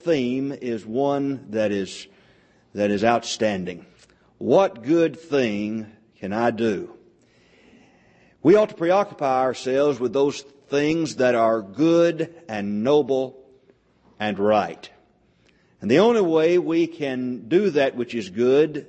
theme is one that is outstanding. What good thing can I do? We ought to preoccupy ourselves with those things that are good and noble and right. And the only way we can do that which is good,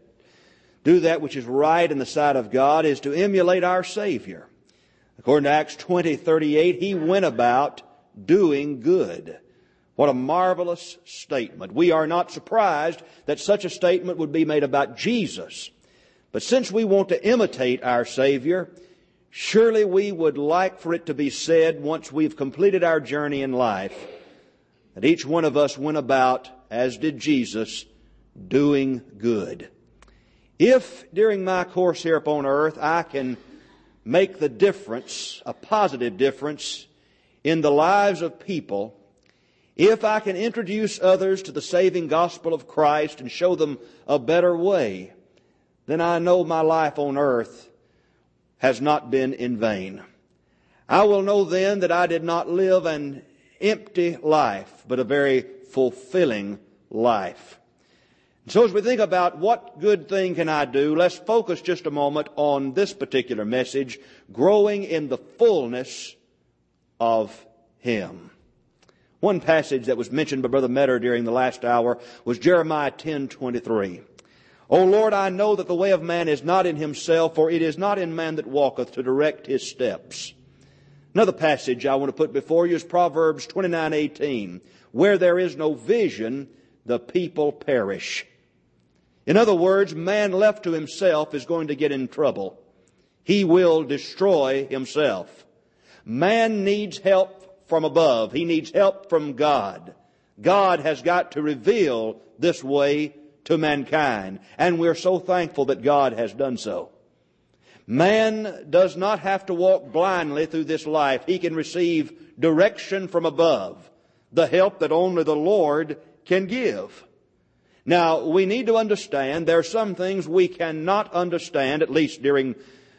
do that which is right in the sight of God, is to emulate our Savior. According to Acts 20:38, He went about doing good. What a marvelous statement. We are not surprised that such a statement would be made about Jesus. But since we want to imitate our Savior, surely we would like for it to be said, once we've completed our journey in life, that each one of us went about, as did Jesus, doing good. If during my course here upon earth I can make the difference, a positive difference, in the lives of people, if I can introduce others to the saving gospel of Christ and show them a better way, then I know my life on earth has not been in vain. I will know then that I did not live an empty life, but a very fulfilling life. And so as we think about what good thing can I do, let's focus just a moment on this particular message, growing in the fullness of Him. One passage that was mentioned by Brother Metter during the last hour was Jeremiah 10:23. O Lord, I know that the way of man is not in himself, for it is not in man that walketh to direct his steps. Another passage I want to put before you is Proverbs 29:18. Where there is no vision, the people perish. In other words, man left to himself is going to get in trouble. He will destroy himself. Man needs help from above. He needs help from God. God has got to reveal this way to mankind, and we're so thankful that God has done so. Man does not have to walk blindly through this life. He can receive direction from above, the help that only the Lord can give. Now, we need to understand there are some things we cannot understand, at least during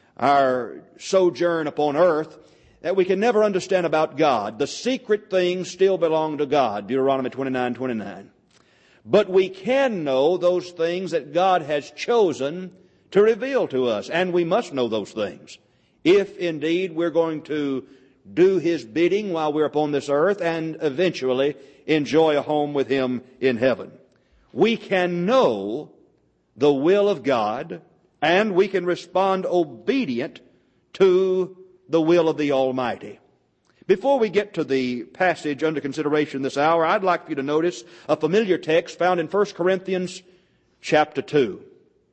our sojourn upon earth, that we can never understand about God. The secret things still belong to God, Deuteronomy 29:29. But we can know those things that God has chosen to reveal to us, and we must know those things, if indeed we're going to do His bidding while we're upon this earth and eventually enjoy a home with Him in heaven. We can know the will of God, and we can respond obedient to the will of the Almighty. Before we get to the passage under consideration this hour, I'd like for you to notice a familiar text found in 1 Corinthians chapter 2.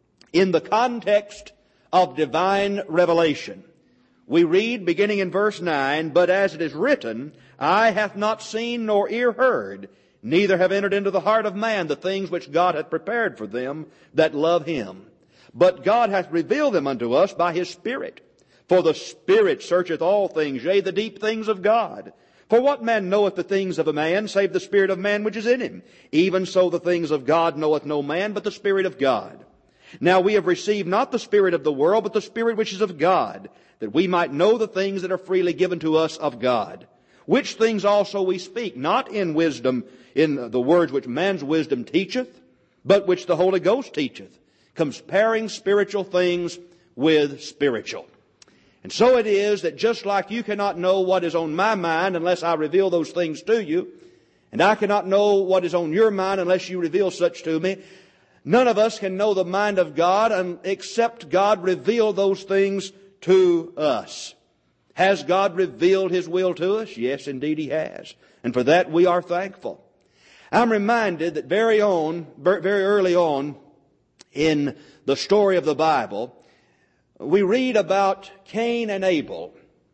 In the context of divine revelation, we read, beginning in verse 9, But as it is written, Eye hath not seen nor ear heard, neither have entered into the heart of man the things which God hath prepared for them that love Him. But God hath revealed them unto us by His Spirit. For the Spirit searcheth all things, yea, the deep things of God. For what man knoweth the things of a man, save the spirit of man which is in him? Even so the things of God knoweth no man, but the Spirit of God. Now we have received not the spirit of the world, but the Spirit which is of God, that we might know the things that are freely given to us of God. Which things also we speak, not in wisdom, in the words which man's wisdom teacheth, but which the Holy Ghost teacheth, comparing spiritual things with spiritual. And so it is that just like you cannot know what is on my mind unless I reveal those things to you, and I cannot know what is on your mind unless you reveal such to me, none of us can know the mind of God except God reveal those things to us. Has God revealed His will to us? Yes, indeed He has. And for that we are thankful. I'm reminded that very early on in the story of the Bible, we read about Cain and Abel,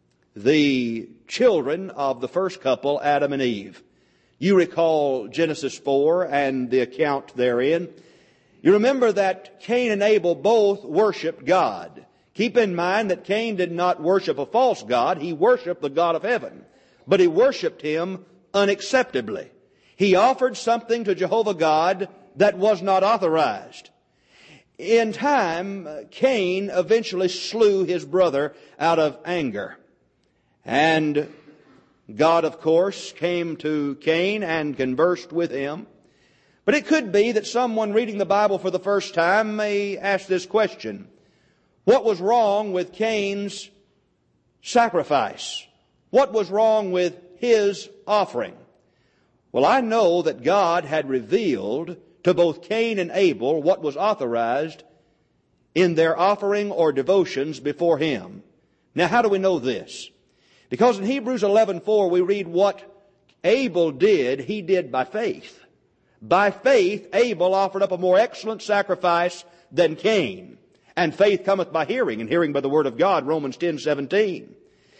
the children of the first couple, Adam and Eve. You recall Genesis 4 and the account therein. You remember that Cain and Abel both worshiped God. Keep in mind that Cain did not worship a false god. He worshiped the God of heaven. But he worshiped Him unacceptably. He offered something to Jehovah God that was not authorized. In time, Cain eventually slew his brother out of anger. And God, of course, came to Cain and conversed with him. But it could be that someone reading the Bible for the first time may ask this question: what was wrong with Cain's sacrifice? What was wrong with his offering? Well, I know that God had revealed to both Cain and Abel what was authorized in their offering or devotions before Him. Now, how do we know this? Because in Hebrews 11:4 we read what Abel did, he did by faith. By faith Abel offered up a more excellent sacrifice than Cain. And faith cometh by hearing, and hearing by the word of God, Romans 10:17.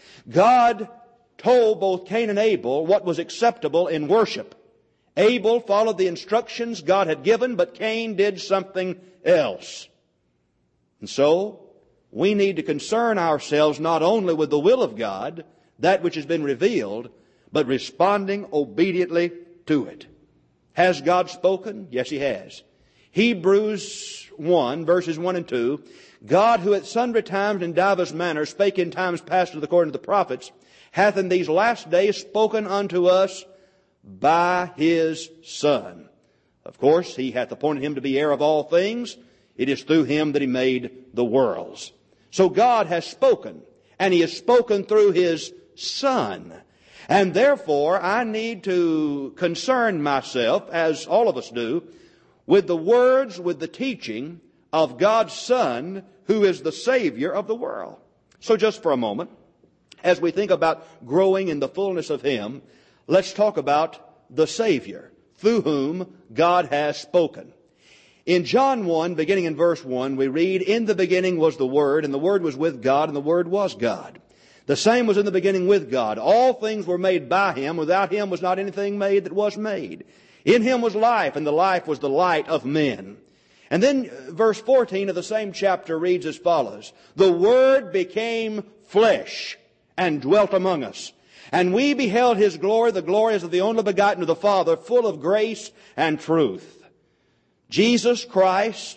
God told both Cain and Abel what was acceptable in worship. Abel followed the instructions God had given, but Cain did something else. And so, we need to concern ourselves not only with the will of God, that which has been revealed, but responding obediently to it. Has God spoken? Yes, He has. Hebrews 1, verses 1 and 2, God, who at sundry times and divers manners spake in times past according to the prophets, hath in these last days spoken unto us by His Son. Of course, He hath appointed Him to be heir of all things. It is through Him that He made the worlds. So God has spoken, and He has spoken through His Son. And therefore, I need to concern myself, as all of us do, with the words, with the teaching of God's Son, who is the Savior of the world. So just for a moment, as we think about growing in the fullness of Him, let's talk about the Savior, through whom God has spoken. In John 1, beginning in verse 1, we read, In the beginning was the Word, and the Word was with God, and the Word was God. The same was in the beginning with God. All things were made by Him. Without Him was not anything made that was made. In Him was life, and the life was the light of men. And then verse 14 of the same chapter reads as follows, The Word became flesh and dwelt among us. And we beheld His glory, the glory as of the only begotten of the Father, full of grace and truth. Jesus Christ,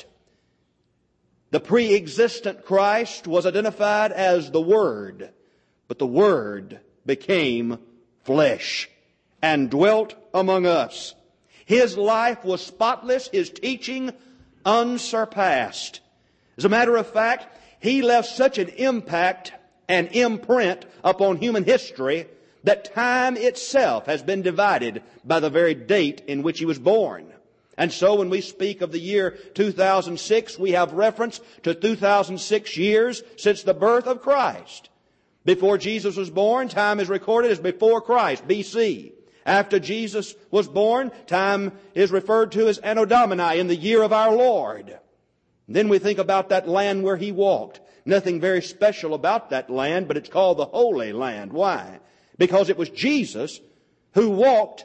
the pre-existent Christ, was identified as the Word. But the Word became flesh and dwelt among us. His life was spotless, His teaching unsurpassed. As a matter of fact, He left such an impact and imprint upon human history that time itself has been divided by the very date in which He was born. And so when we speak of the year 2006, we have reference to 2006 years since the birth of Christ. Before Jesus was born, time is recorded as before Christ, BC. After Jesus was born, time is referred to as Anno Domini, in the year of our Lord. Then we think about that land where He walked. Nothing very special about that land, but it's called the Holy Land. Why? Because it was Jesus who walked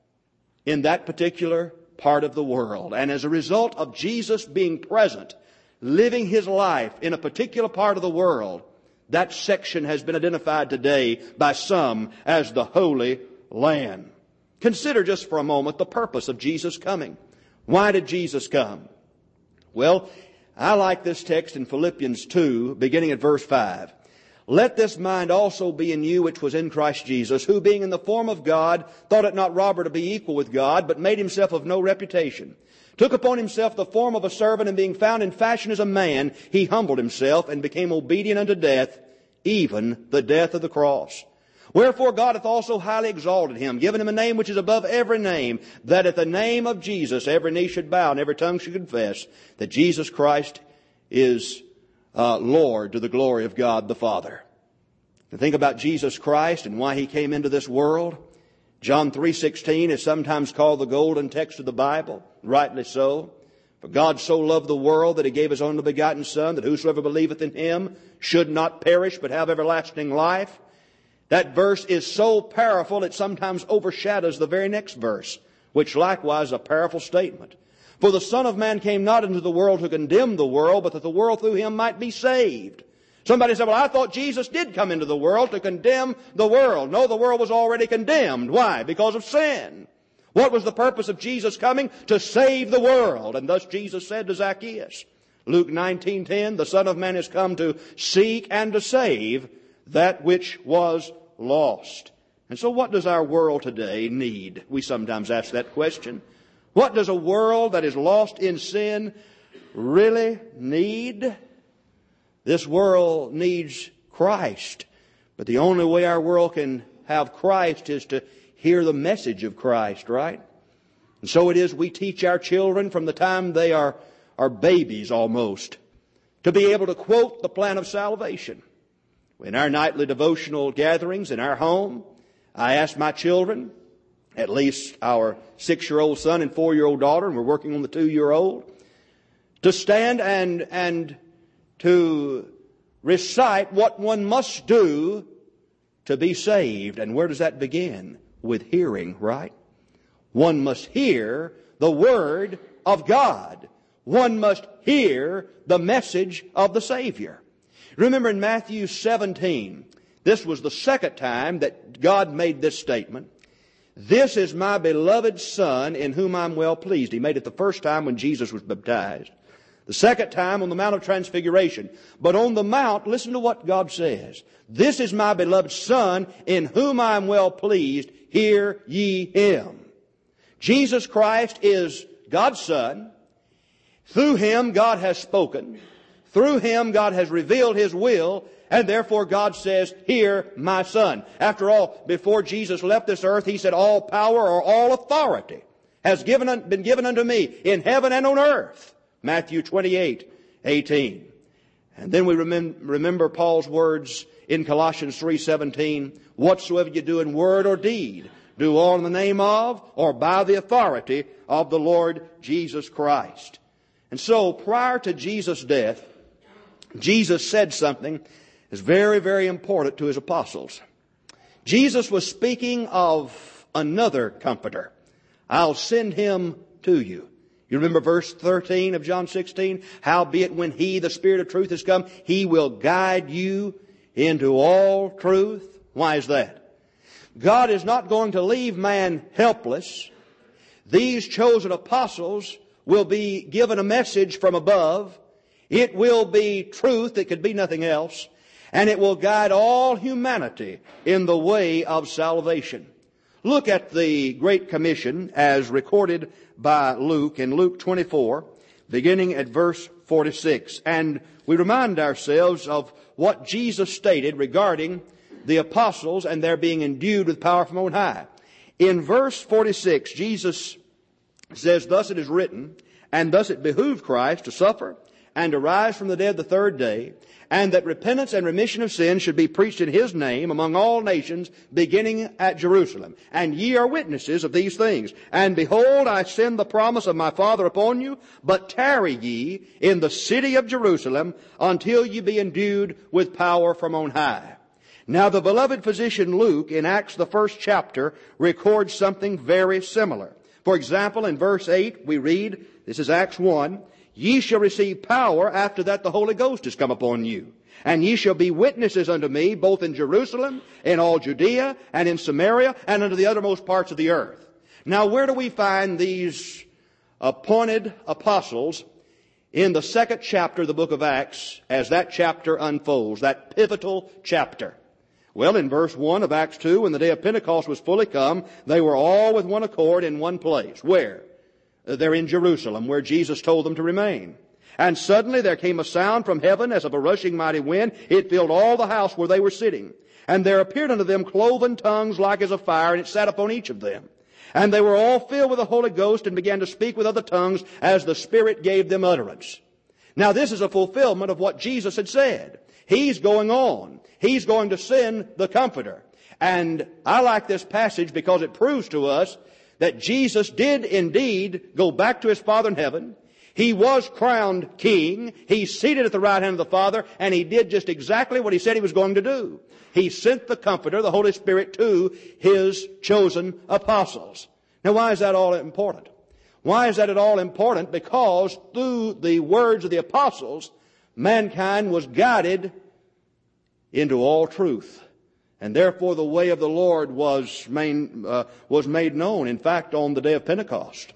in that particular part of the world. And as a result of Jesus being present, living His life in a particular part of the world, that section has been identified today by some as the Holy Land. Consider just for a moment the purpose of Jesus coming. Why did Jesus come? Well, I like this text in Philippians 2, beginning at verse 5. Let this mind also be in you which was in Christ Jesus, who being in the form of God, thought it not robbery to be equal with God, but made Himself of no reputation. Took upon Himself the form of a servant, and being found in fashion as a man, He humbled Himself, and became obedient unto death, even the death of the cross. Wherefore God hath also highly exalted Him, given Him a name which is above every name, that at the name of Jesus every knee should bow, and every tongue should confess that Jesus Christ is Lord, to the glory of God the Father. To think about Jesus Christ and why He came into this world, John 3:16 is sometimes called the golden text of the Bible, rightly so. For God so loved the world that He gave His only begotten Son, that whosoever believeth in Him should not perish but have everlasting life. That verse is so powerful it sometimes overshadows the very next verse, which likewise is a powerful statement. For the Son of Man came not into the world to condemn the world, but that the world through Him might be saved. Somebody said, well, I thought Jesus did come into the world to condemn the world. No, the world was already condemned. Why? Because of sin. What was the purpose of Jesus coming? To save the world. And thus Jesus said to Zacchaeus, Luke 19:10, the Son of Man is come to seek and to save that which was lost. And so what does our world today need? We sometimes ask that question. What does a world that is lost in sin really need? This world needs Christ. But the only way our world can have Christ is to hear the message of Christ, right? And so it is we teach our children from the time they are babies almost to be able to quote the plan of salvation. In our nightly devotional gatherings in our home, I ask my children, at least our 6-year-old son and 4-year-old daughter, and we're working on the 2-year-old, to stand and to recite what one must do to be saved. And where does that begin? With hearing, right? One must hear the Word of God. One must hear the message of the Savior. Remember in Matthew 17, this was the second time that God made this statement. This is my beloved Son in whom I'm well pleased. He made it the first time when Jesus was baptized. The second time on the Mount of Transfiguration. But on the Mount, listen to what God says. This is my beloved Son in whom I am well pleased. Hear ye Him. Jesus Christ is God's Son. Through Him God has spoken. Through Him God has revealed His will. And therefore God says, hear my Son. After all, before Jesus left this earth, He said, all power or all authority has been given unto me in heaven and on earth. Matthew 28:18. And then we remember Paul's words in Colossians 3:17. Whatsoever you do in word or deed, do all in the name of or by the authority of the Lord Jesus Christ. And so prior to Jesus' death, Jesus said something that's very, very important to His apostles. Jesus was speaking of another Comforter. I'll send Him to you. You remember verse 13 of John 16? Howbeit when He, the Spirit of truth, is come, He will guide you into all truth. Why is that? God is not going to leave man helpless. These chosen apostles will be given a message from above. It will be truth. It could be nothing else. And it will guide all humanity in the way of salvation. Look at the Great Commission as recorded by Luke in Luke 24, beginning at verse 46. And we remind ourselves of what Jesus stated regarding the apostles and their being endued with power from on high. In verse 46, Jesus says, thus it is written, and thus it behooved Christ to suffer and to rise from the dead the third day, and that repentance and remission of sins should be preached in His name among all nations, beginning at Jerusalem. And ye are witnesses of these things. And behold, I send the promise of my Father upon you, but tarry ye in the city of Jerusalem until ye be endued with power from on high. Now the beloved physician Luke, in Acts the 1st chapter, records something very similar. For example, in verse 8 we read, this is Acts 1, ye shall receive power after that the Holy Ghost is come upon you. And ye shall be witnesses unto me, both in Jerusalem, in all Judea, and in Samaria, and unto the uttermost parts of the earth. Now where do we find these appointed apostles in the 2nd chapter of the book of Acts as that chapter unfolds, that pivotal chapter? Well, in verse 1 of Acts 2, when the day of Pentecost was fully come, they were all with one accord in one place. Where? They're in Jerusalem, where Jesus told them to remain. And suddenly there came a sound from heaven as of a rushing mighty wind. It filled all the house where they were sitting. And there appeared unto them cloven tongues like as of fire, and it sat upon each of them. And they were all filled with the Holy Ghost and began to speak with other tongues as the Spirit gave them utterance. Now this is a fulfillment of what Jesus had said. He's going on. He's going to send the Comforter. And I like this passage because it proves to us that Jesus did indeed go back to His Father in heaven. He was crowned king. He's seated at the right hand of the Father, and He did just exactly what He said He was going to do. He sent the Comforter, the Holy Spirit, to His chosen apostles. Now why is that all important? Why is that at all important? Because through the words of the apostles, mankind was guided into all truth. And therefore the way of the Lord was made known. In fact, on the day of Pentecost.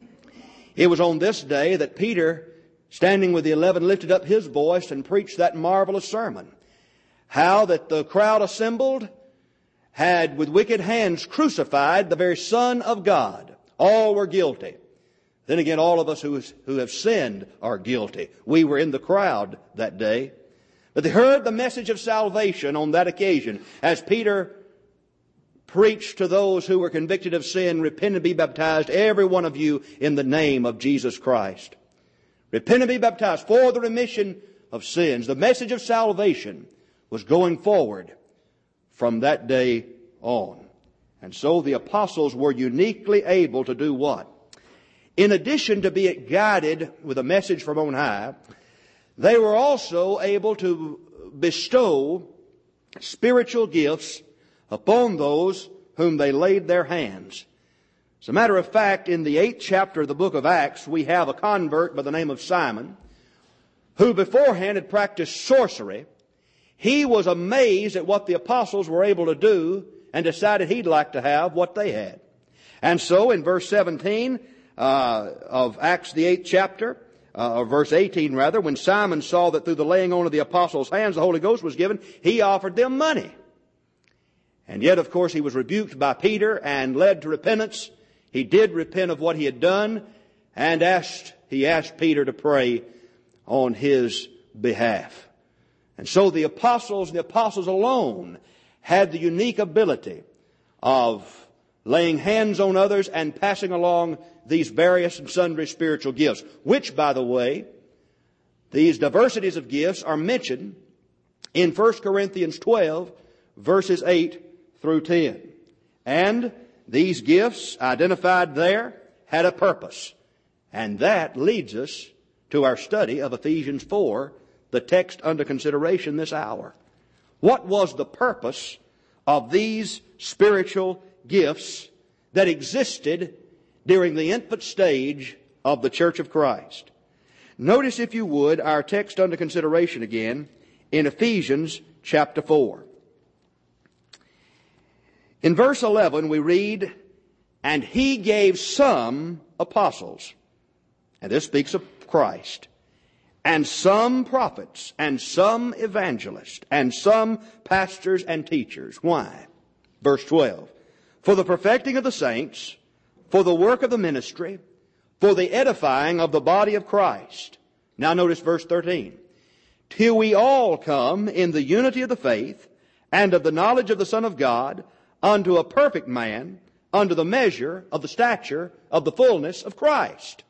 It was on this day that Peter, standing with the 11, lifted up his voice and preached that marvelous sermon. How that the crowd assembled had with wicked hands crucified the very Son of God. All were guilty. Then again, all of us who have sinned are guilty. We were in the crowd that day. But they heard the message of salvation on that occasion as Peter preached to those who were convicted of sin, repent and be baptized, every one of you, in the name of Jesus Christ. Repent and be baptized for the remission of sins. The message of salvation was going forward from that day on. And so the apostles were uniquely able to do what? In addition to being guided with a message from on high, they were also able to bestow spiritual gifts upon those whom they laid their hands. As a matter of fact, in the 8th chapter of the book of Acts, we have a convert by the name of Simon, who beforehand had practiced sorcery. He was amazed at what the apostles were able to do and decided he'd like to have what they had. And so in verse 17 of Acts, the 8th chapter, or verse 18 rather, when Simon saw that through the laying on of the apostles' hands the Holy Ghost was given, he offered them money. And yet, of course, he was rebuked by Peter and led to repentance. He did repent of what he had done, and he asked Peter to pray on his behalf. And so the apostles alone had the unique ability of laying hands on others and passing along these various and sundry spiritual gifts, which, by the way, these diversities of gifts are mentioned in 1 Corinthians 12, verses 8 through 10. And these gifts identified there had a purpose. And that leads us to our study of Ephesians 4, the text under consideration this hour. What was the purpose of these spiritual gifts that existed during the infant stage of the Church of Christ? Notice, if you would, our text under consideration again in Ephesians chapter 4. In verse 11 we read, "And he gave some apostles," and this speaks of Christ, "and some prophets, and some evangelists, and some pastors and teachers." Why? Verse 12, "For the perfecting of the saints, for the work of the ministry, for the edifying of the body of Christ." Now notice verse 13, "Till we all come in the unity of the faith and of the knowledge of the Son of God, unto a perfect man, unto the measure of the stature of the fullness of Christ."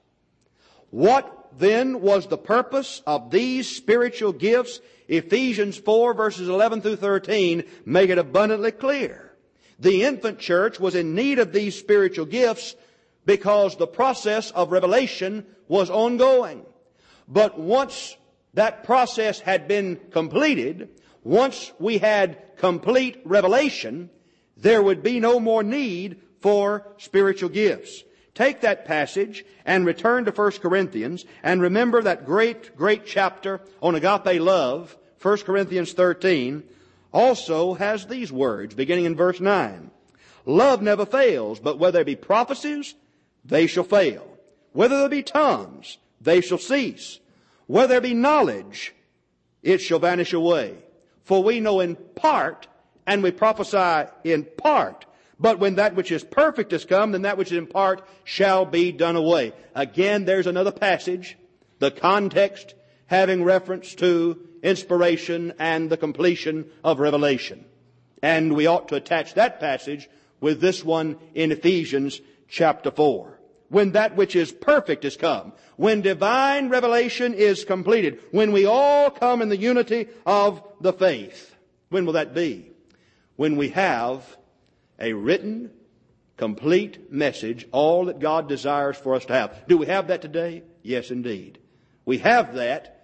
What then was the purpose of these spiritual gifts? Ephesians 4 verses 11 through 13 make it abundantly clear. The infant church was in need of these spiritual gifts because the process of revelation was ongoing. But once that process had been completed, once we had complete revelation, there would be no more need for spiritual gifts. Take that passage and return to 1 Corinthians and remember that great chapter on agape love, 1 Corinthians 13, also has these words beginning in verse 9. "Love never fails, but whether there be prophecies, they shall fail. Whether there be tongues, they shall cease. Whether there be knowledge, it shall vanish away. For we know in part, and we prophesy in part. But when that which is perfect is come, then that which is in part shall be done away." Again, there's another passage, the context having reference to inspiration and the completion of revelation. And we ought to attach that passage with this one in Ephesians chapter 4. When that which is perfect is come, when divine revelation is completed, when we all come in the unity of the faith. When will that be? When we have a written, complete message, all that God desires for us to have. Do we have that today? Yes, indeed. We have that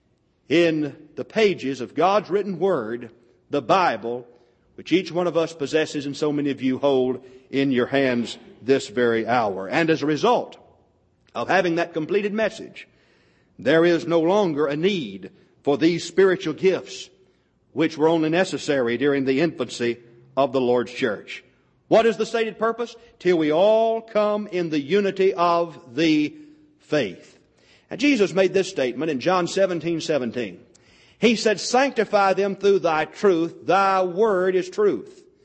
in the pages of God's written Word, the Bible, which each one of us possesses and so many of you hold in your hands this very hour. And as a result of having that completed message, there is no longer a need for these spiritual gifts which were only necessary during the infancy of the Lord's church. What is the stated purpose? Till we all come in the unity of the faith. And Jesus made this statement in John 17:17. He said, "Sanctify them through thy truth. Thy word is truth."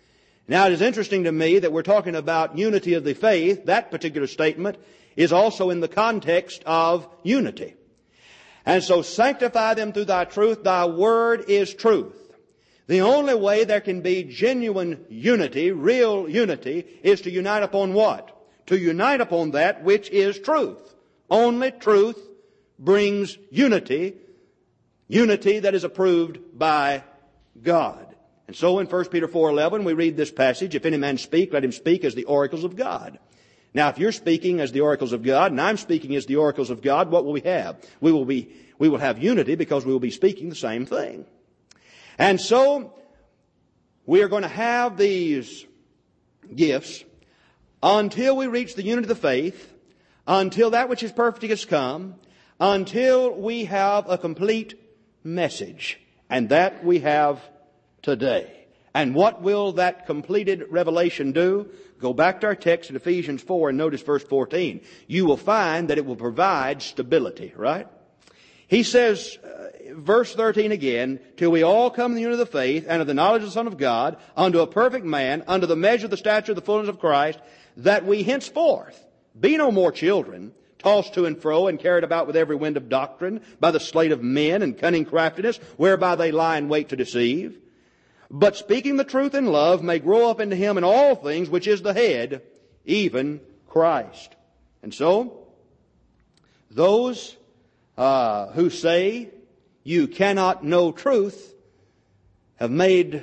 Now, it is interesting to me that we're talking about unity of the faith. That particular statement is also in the context of unity. And so, sanctify them through thy truth. Thy word is truth. The only way there can be genuine unity, real unity, is to unite upon what? To unite upon that which is truth. Only truth brings unity, unity that is approved by God. And so in 1 Peter 4:11 we read this passage, if any man speak, let him speak as the oracles of God. Now if you're speaking as the oracles of God and I'm speaking as the oracles of God, what will we have? We will have unity because we will be speaking the same thing. And so we are going to have these gifts until we reach the unity of the faith, until that which is perfect has come, until we have a complete message. And that we have today. And what will that completed revelation do? Go back to our text in Ephesians 4 and notice verse 14. You will find that it will provide stability, right? He says, verse 13 again, till we all come in the unity of the faith and of the knowledge of the Son of God, unto a perfect man, unto the measure of the stature of the fullness of Christ, that we henceforth be no more children, tossed to and fro and carried about with every wind of doctrine, by the sleight of men and cunning craftiness, whereby they lie in wait to deceive. But speaking the truth in love may grow up into him in all things, which is the head, even Christ. And so, those who say you cannot know truth have made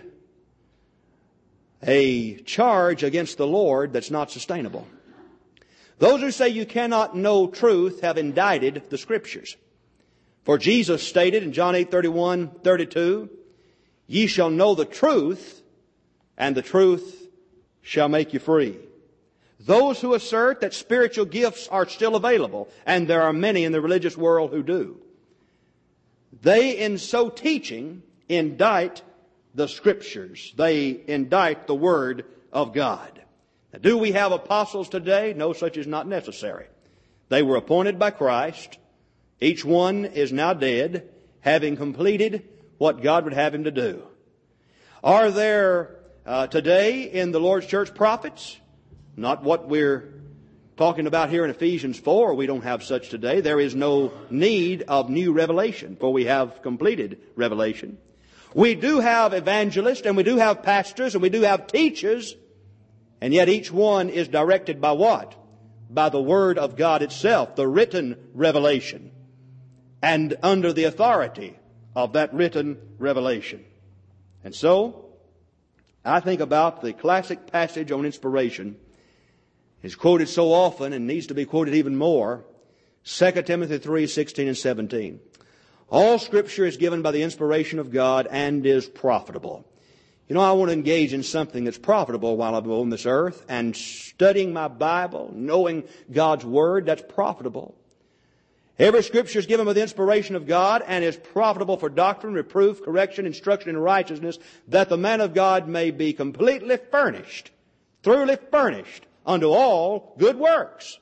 a charge against the Lord that's not sustainable. Those who say you cannot know truth have indicted the Scriptures. For Jesus stated in John 8:31-32, ye shall know the truth, and the truth shall make you free. Those who assert that spiritual gifts are still available, and there are many in the religious world who do, they in so teaching indict the Scriptures. They indict the Word of God. Now, do we have apostles today? No, such is not necessary. They were appointed by Christ. Each one is now dead, having completed what God would have him to do. Are there today in the Lord's church prophets? Not what we're talking about here in Ephesians 4. We don't have such today. There is no need of new revelation, for we have completed revelation. We do have evangelists, and we do have pastors, and we do have teachers, and yet each one is directed by what? By the Word of God itself, the written revelation, and under the authority of that written revelation. And so, I think about the classic passage on inspiration. It's quoted so often and needs to be quoted even more. 2 Timothy 3:16 and 17. All Scripture is given by the inspiration of God and is profitable. You know, I want to engage in something that's profitable while I'm on this earth, and studying my Bible, knowing God's Word, that's profitable. Every Scripture is given by the inspiration of God and is profitable for doctrine, reproof, correction, instruction in righteousness, that the man of God may be completely furnished, thoroughly furnished unto all good works.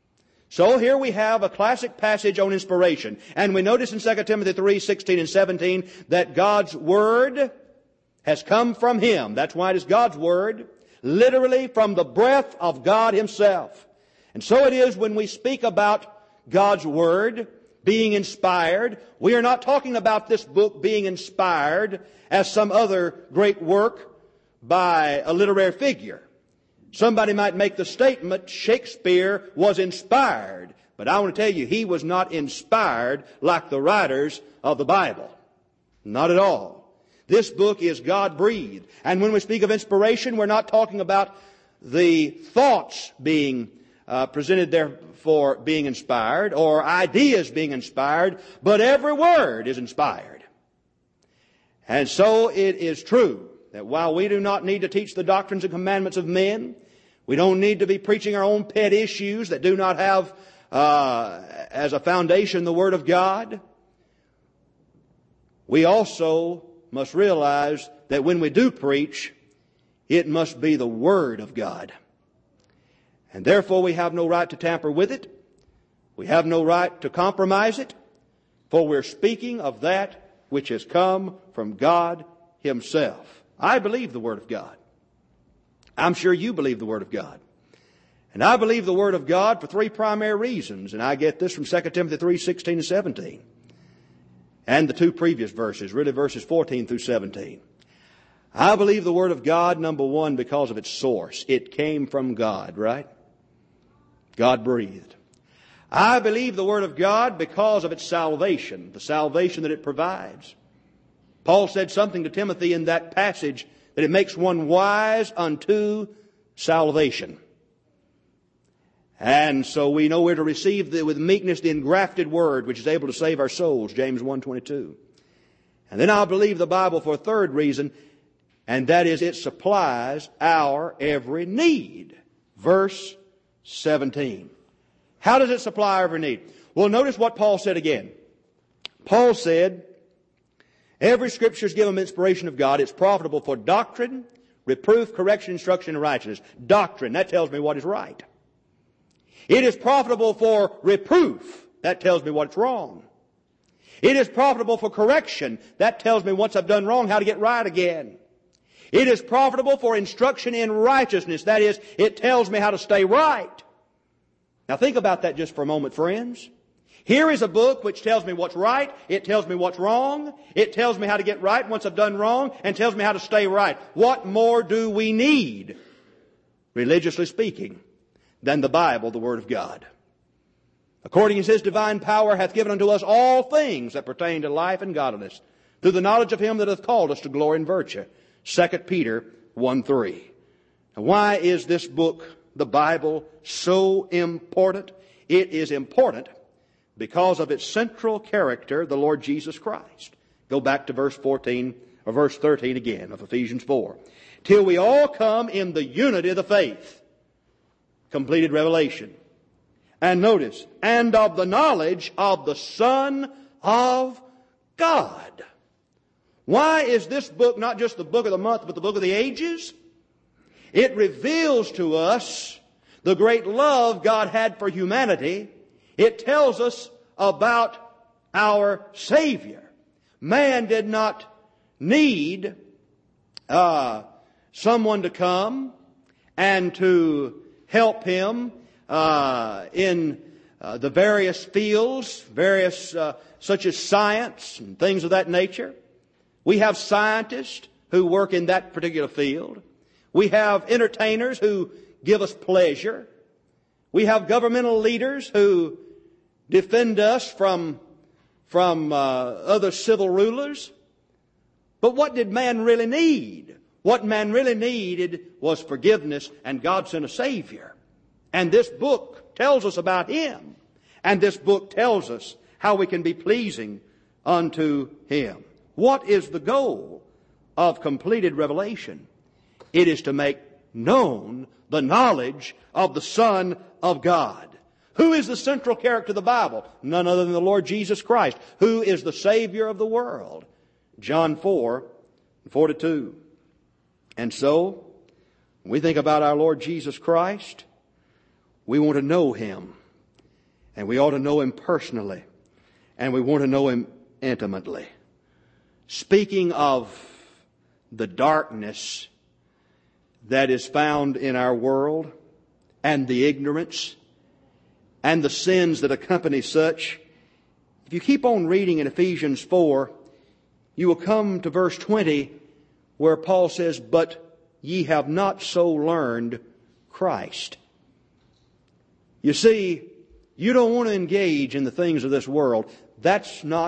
So here we have a classic passage on inspiration. And we notice in 2 Timothy 3:16 and 17 that God's Word has come from Him. That's why it is God's Word, literally from the breath of God Himself. And so it is when we speak about God's Word being inspired, we are not talking about this book being inspired as some other great work by a literary figure. Somebody might make the statement, Shakespeare was inspired. But I want to tell you, he was not inspired like the writers of the Bible. Not at all. This book is God-breathed. And when we speak of inspiration, we're not talking about the thoughts being presented there for being inspired, or ideas being inspired, but every word is inspired. And so it is true that while we do not need to teach the doctrines and commandments of men, we don't need to be preaching our own pet issues that do not have as a foundation the Word of God, we also must realize that when we do preach, it must be the Word of God. And therefore we have no right to tamper with it. We have no right to compromise it, for we're speaking of that which has come from God Himself. I believe the Word of God. I'm sure you believe the Word of God. And I believe the Word of God for three primary reasons. And I get this from 2 Timothy 3:16 and 17. And the two previous verses, really verses 14 through 17. I believe the Word of God, number one, because of its source. It came from God, right? God breathed. I believe the Word of God because of its salvation, the salvation that it provides. Paul said something to Timothy in that passage that it makes one wise unto salvation. And so we know we're to receive with meekness the engrafted Word, which is able to save our souls, James 1:22. And then I believe the Bible for a third reason, and that is it supplies our every need. Verse 17. How does it supply every need? Well, notice what Paul said again. Paul said, every Scripture is given by inspiration of God. It's profitable for doctrine, reproof, correction, instruction, and righteousness. Doctrine, that tells me what is right. It is profitable for reproof. That tells me what's wrong. It is profitable for correction. That tells me once I've done wrong how to get right again. It is profitable for instruction in righteousness. That is, it tells me how to stay right. Now think about that just for a moment, friends. Here is a book which tells me what's right. It tells me what's wrong. It tells me how to get right once I've done wrong, and tells me how to stay right. What more do we need, religiously speaking, than the Bible, the Word of God? According as His divine power hath given unto us all things that pertain to life and godliness, through the knowledge of Him that hath called us to glory and virtue. 2 Peter 1:3. Now why is this book, the Bible, so important? It is important because of its central character, the Lord Jesus Christ. Go back to verse 14, or verse 13 again of Ephesians 4. Till we all come in the unity of the faith. Completed revelation. And notice, and of the knowledge of the Son of God. Why is this book not just the book of the month, but the book of the ages? It reveals to us the great love God had for humanity. It tells us about our Savior. Man did not need someone to come and to help him in the various fields, such as science and things of that nature. We have scientists who work in that particular field. We have entertainers who give us pleasure. We have governmental leaders who defend us from other civil rulers. But what did man really need? What man really needed was forgiveness, and God sent a Savior. And this book tells us about Him. And this book tells us how we can be pleasing unto Him. What is the goal of completed revelation? It is to make known the knowledge of the Son of God. Who is the central character of the Bible? None other than the Lord Jesus Christ, who is the Savior of the world. John 4:42. And so, when we think about our Lord Jesus Christ, we want to know Him. And we ought to know Him personally. And we want to know Him intimately. Speaking of the darkness that is found in our world, and the ignorance, and the sins that accompany such, if you keep on reading in Ephesians 4, you will come to verse 20, where Paul says, but ye have not so learned Christ. You see, you don't want to engage in the things of this world. That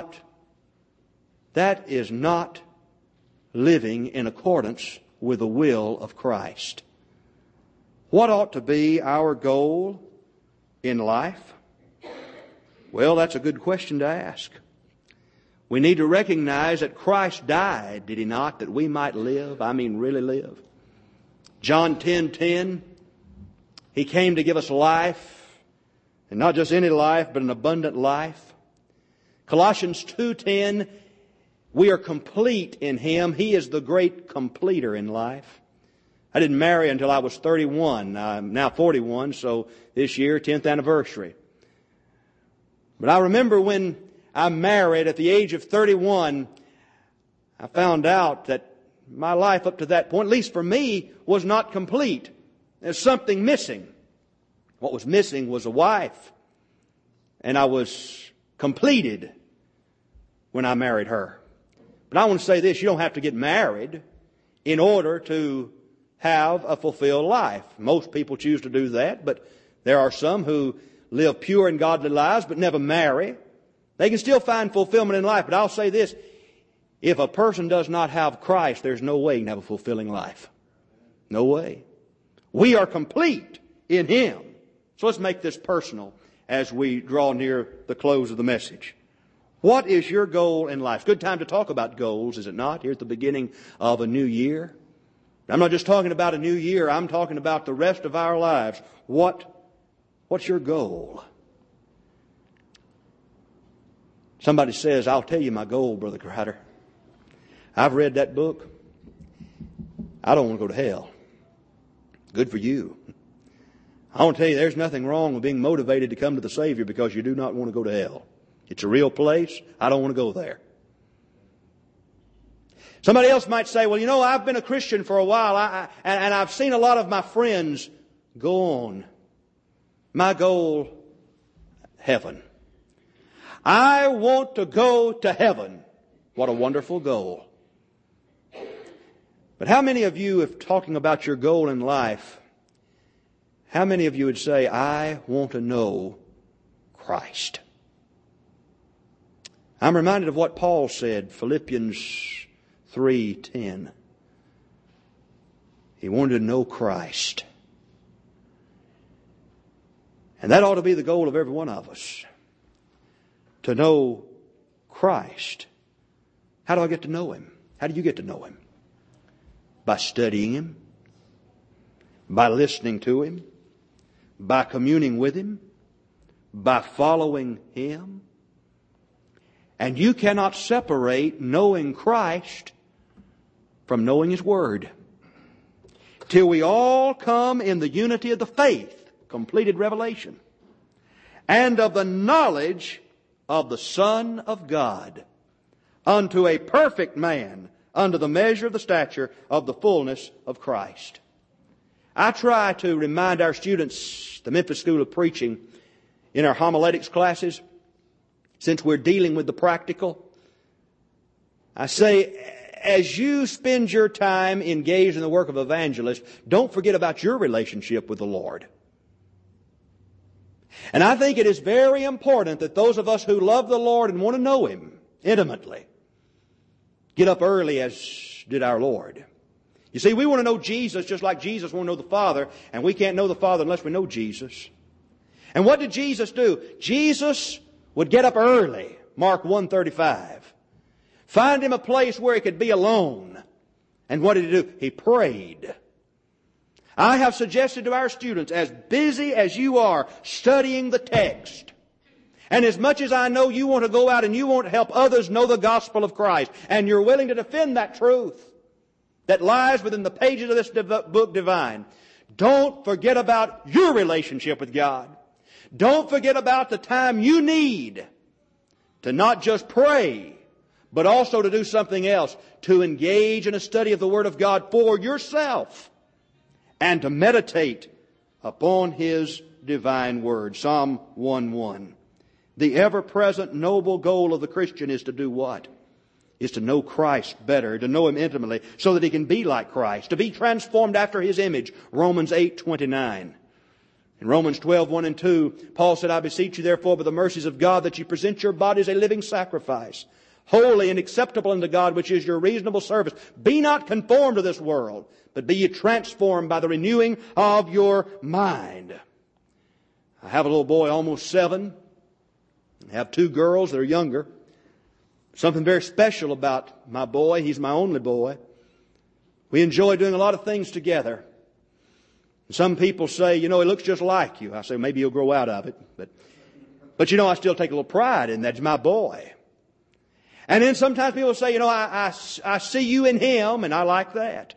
is not living in accordance with the will of Christ. What ought to be our goal in life? Well, that's a good question to ask. We need to recognize that Christ died, did He not, that we might live? I mean, really live. John 10:10, He came to give us life, and not just any life, but an abundant life. Colossians 2:10, we are complete in Him. He is the great completer in life. I didn't marry until I was 31. I'm now 41, so this year, 10th anniversary. But I remember when I married at the age of 31, I found out that my life up to that point, at least for me, was not complete. There's something missing. What was missing was a wife. And I was completed when I married her. But I want to say this, you don't have to get married in order to have a fulfilled life. Most people choose to do that, but there are some who live pure and godly lives but never marry. They can still find fulfillment in life, but I'll say this, if a person does not have Christ, there's no way he can have a fulfilling life. No way. We are complete in Him. So let's make this personal as we draw near the close of the message. What is your goal in life? Good time to talk about goals, is it not? Here at the beginning of a new year. I'm not just talking about a new year. I'm talking about the rest of our lives. What's your goal? Somebody says, I'll tell you my goal, Brother Crider. I've read that book. I don't want to go to hell. Good for you. I want to tell you there's nothing wrong with being motivated to come to the Savior because you do not want to go to hell. It's a real place. I don't want to go there. Somebody else might say, well, you know, I've been a Christian for a while and I've seen a lot of my friends go on. My goal, heaven. I want to go to heaven. What a wonderful goal. But how many of you, if talking about your goal in life, how many of you would say, I want to know Christ? I'm reminded of what Paul said, Philippians 3:10. He wanted to know Christ. And that ought to be the goal of every one of us. To know Christ. How do I get to know Him? How do you get to know Him? By studying Him. By listening to Him. By communing with Him. By following Him. And you cannot separate knowing Christ from knowing His Word. Till we all come in the unity of the faith, completed revelation, and of the knowledge of the Son of God, unto a perfect man, unto the measure of the stature of the fullness of Christ. I try to remind our students, the Memphis School of Preaching, in our homiletics classes, since we're dealing with the practical, I say, as you spend your time engaged in the work of evangelist, don't forget about your relationship with the Lord. And I think it is very important that those of us who love the Lord and want to know Him intimately get up early as did our Lord. You see, we want to know Jesus just like Jesus wants to know the Father, and we can't know the Father unless we know Jesus. And what did Jesus do? Jesus would get up early, Mark 1:35. Find Him a place where He could be alone. And what did He do? He prayed. I have suggested to our students, as busy as you are studying the text, and as much as I know you want to go out and you want to help others know the gospel of Christ, and you're willing to defend that truth that lies within the pages of this book divine, don't forget about your relationship with God. Don't forget about the time you need to not just pray, but also to do something else, to engage in a study of the Word of God for yourself and to meditate upon His divine Word. Psalm 1:1. The ever-present noble goal of the Christian is to do what? Is to know Christ better, to know Him intimately, so that he can be like Christ, to be transformed after His image. Romans 8:29. In Romans 12:1 and 2, Paul said, I beseech you therefore by the mercies of God that you present your bodies a living sacrifice, holy and acceptable unto God, which is your reasonable service. Be not conformed to this world, but be ye transformed by the renewing of your mind. I have a little boy almost 7. I have 2 girls that are younger. Something very special about my boy. He's my only boy. We enjoy doing a lot of things together. Some people say, you know, he looks just like you. I say, maybe he'll grow out of it. But you know, I still take a little pride in that. He's my boy. And then sometimes people say, you know, I see you in him, and I like that.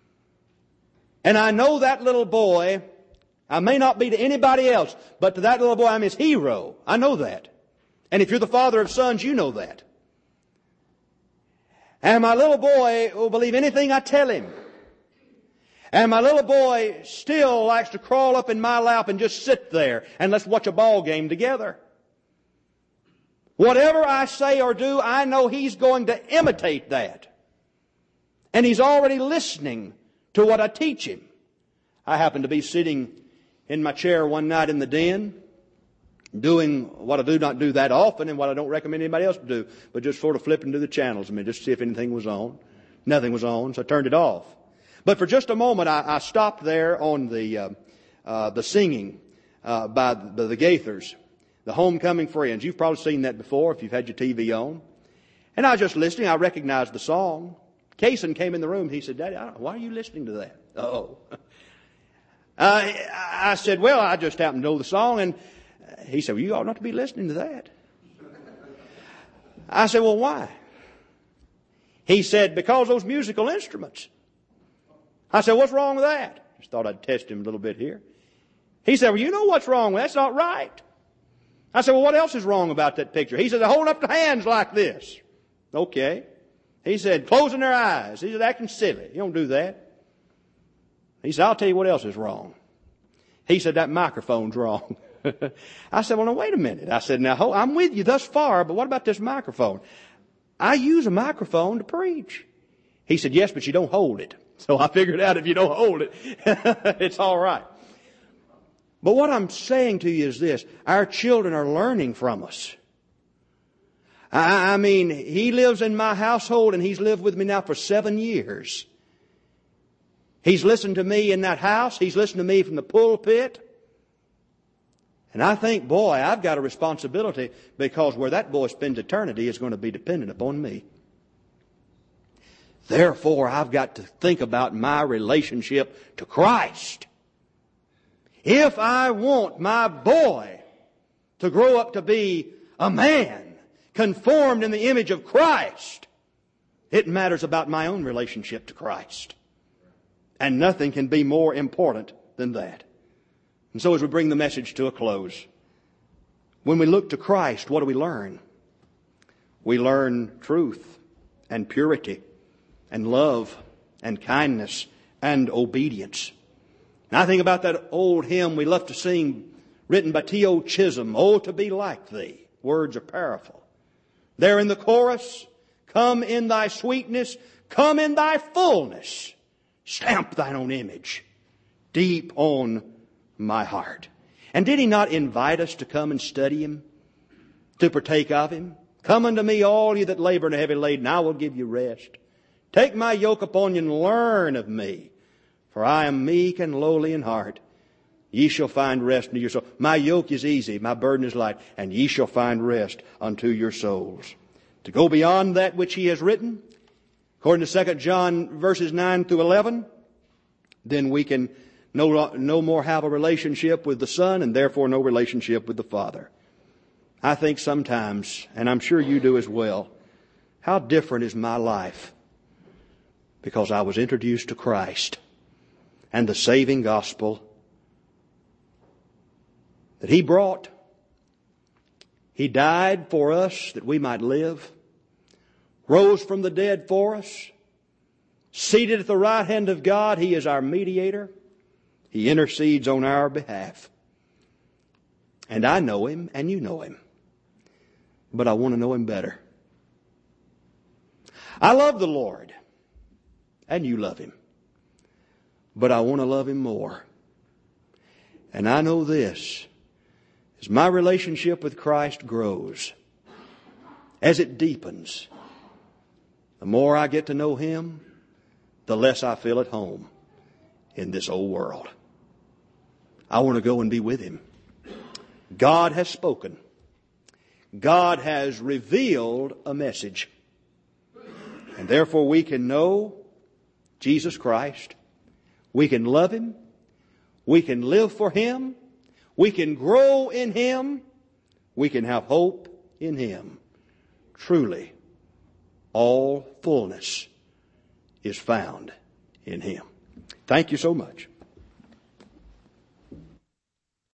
And I know that little boy, I may not be to anybody else, but to that little boy, I'm his hero. I know that. And if you're the father of sons, you know that. And my little boy will believe anything I tell him. And my little boy still likes to crawl up in my lap and just sit there and let's watch a ball game together. Whatever I say or do, I know he's going to imitate that. And he's already listening to what I teach him. I happened to be sitting in my chair one night in the den, doing what I do not do that often and what I don't recommend anybody else to do, but just sort of flipping to the channels just to see if anything was on. Nothing was on, so I turned it off. But for just a moment, I stopped there on the singing by the Gaithers, the Homecoming Friends. You've probably seen that before if you've had your TV on. And I was just listening. I recognized the song. Cason came in the room. He said, "Daddy, why are you listening to that?" Oh. I said, "Well, I just happen to know the song." And he said, "Well, you ought not to be listening to that." I said, "Well, why?" He said, "Because those musical instruments." I said, "What's wrong with that?" Just thought I'd test him a little bit here. He said, "Well, you know what's wrong with that. That's not right." I said, "Well, what else is wrong about that picture?" He said, "They're holding up their hands like this." Okay. He said, "Closing their eyes." He said, "Acting silly. You don't do that." He said, "I'll tell you what else is wrong." He said, "That microphone's wrong." I said, "Well, now, wait a minute." I said, "Now, I'm with you thus far, but what about this microphone?" "I use a microphone to preach." He said, "Yes, but you don't hold it." So I figured out if you don't hold it, it's all right. But what I'm saying to you is this. Our children are learning from us. I mean, he lives in my household and he's lived with me now for 7 years. He's listened to me in that house. He's listened to me from the pulpit. And I think, boy, I've got a responsibility because where that boy spends eternity is going to be dependent upon me. Therefore, I've got to think about my relationship to Christ. If I want my boy to grow up to be a man conformed in the image of Christ, it matters about my own relationship to Christ. And nothing can be more important than that. And so as we bring the message to a close, when we look to Christ, what do we learn? We learn truth and purity and love and kindness and obedience. And I think about that old hymn we love to sing, written by T.O. Chisholm, "Oh, to be like Thee." Words are powerful. There in the chorus, "Come in Thy sweetness, come in Thy fullness, stamp Thine own image deep on my heart." And did He not invite us to come and study Him, to partake of Him? "Come unto me, all ye that labor and are heavy laden, I will give you rest. Take my yoke upon you and learn of me, for I am meek and lowly in heart. Ye shall find rest unto your soul. My yoke is easy, my burden is light, and ye shall find rest unto your souls." To go beyond that which He has written, according to 2 John verses 9 through 11, then we can no more have a relationship with the Son and therefore no relationship with the Father. I think sometimes, and I'm sure you do as well, how different is my life because I was introduced to Christ and the saving gospel that He brought. He died for us that we might live, rose from the dead for us, seated at the right hand of God. He is our mediator. He intercedes on our behalf. And I know Him and you know Him, but I want to know Him better. I love the Lord and you love Him, but I want to love Him more. And I know this, as my relationship with Christ grows, as it deepens, the more I get to know Him, the less I feel at home in this old world. I want to go and be with Him. God has spoken. God has revealed a message. And therefore we can know Jesus Christ. We can love Him. We can live for Him. We can grow in Him. We can have hope in Him. Truly, all fullness is found in Him. Thank you so much.